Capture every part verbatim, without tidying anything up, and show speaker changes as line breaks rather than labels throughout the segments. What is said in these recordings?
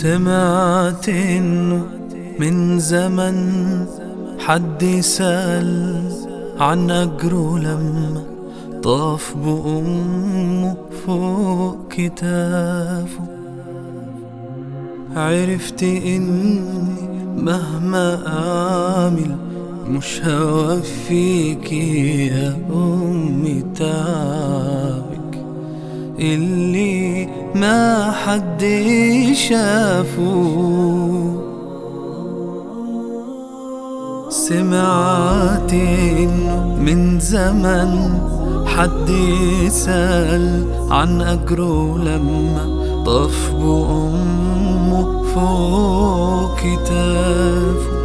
سمعت إنه من زمن حد سأل عن أجره لما طاف بأمه فوق كتافه. عرفت إني مهما أعمل مش هوفيك يا أمي تعبك اللي ما حد شافه. سمعت إنه من زمن حد سأل عن أجره لما طاف بأمه فوق كتافه.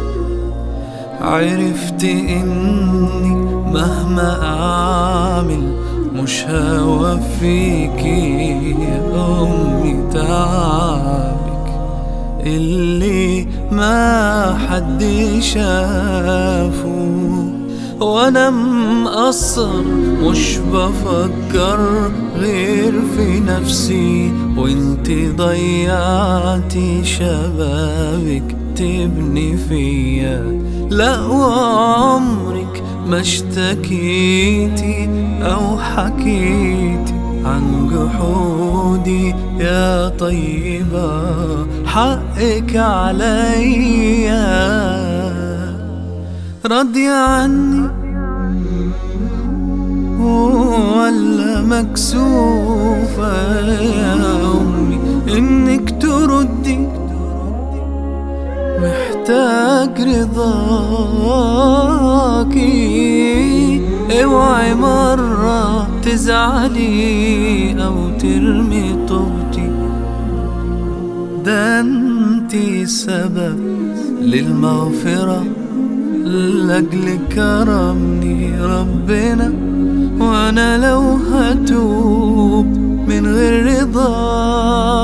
عرفت إني مهما أعمل مش هوفيك يا أمي تعبك اللي ما حد شافه. وأنا مقصر مش بفكر غير في نفسي، وانتي ضيعتي شبابك تبني فيا. لا وعمرك ما اشتكيتي أو حكيتي عن جحودي يا طيبة، حقك عليا. راضية عني ولا مكسوفة يا أمي إنك تردي؟ محتاج رضاكي، اوعي مرة تزعلي أو ترمي طوبتي. ده انتي سبب للمغفرة، لأجل كرمني ربنا. وأنا لو هتوب من غير رضاك